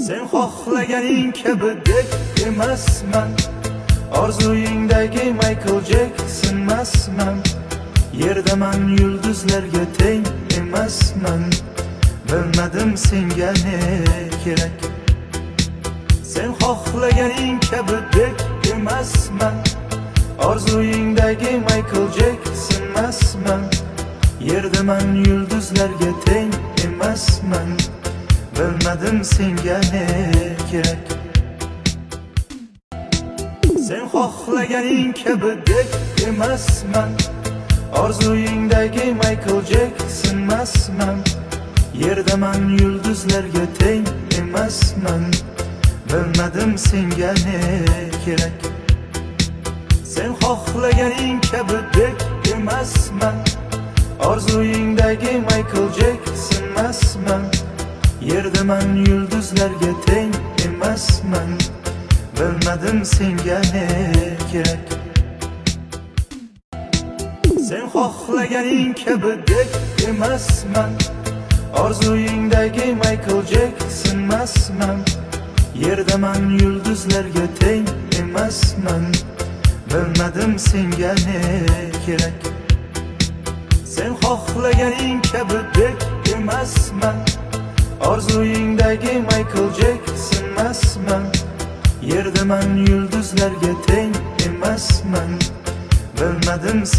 Sen xohlaganing kabi dek emasman, orzuyingdagi Michael Jacksonmasman. Yerdaman, yulduzlarga teng emasman, bilmadim senga ne kerak. Sen xohlaganing kabi dek emasman, orzuyingdagi Michael Jacksonmasman. Yerdaman, yulduzlarga teng emasman, bilmadim senga ne kerak. Sen xohlaganing kabi dek emasman, orzuyingdagi Michael Jacksonmasman. Yerdaman, yulduzlarga teng emasman, bilmadim senga ne kerak. Sen xohlaganing kabi dek emasman, orzuyingdagi Michael Jacksonmasman. Yerdaman, yulduzlarga teng emasman, bilmadim senga ne kerak. Sen xohlaganing kabi dek emasman, orzuyingdagi Michael Jacksonmasman. Yerdaman, yulduzlarga teng emasman, bilmadim senga ne kerak. Sen xohlaganing kabi dek emasman, orzuyingdagi Michael Jacksonmasman. Yerdaman, yulduzlarga teng emasman, bilmadim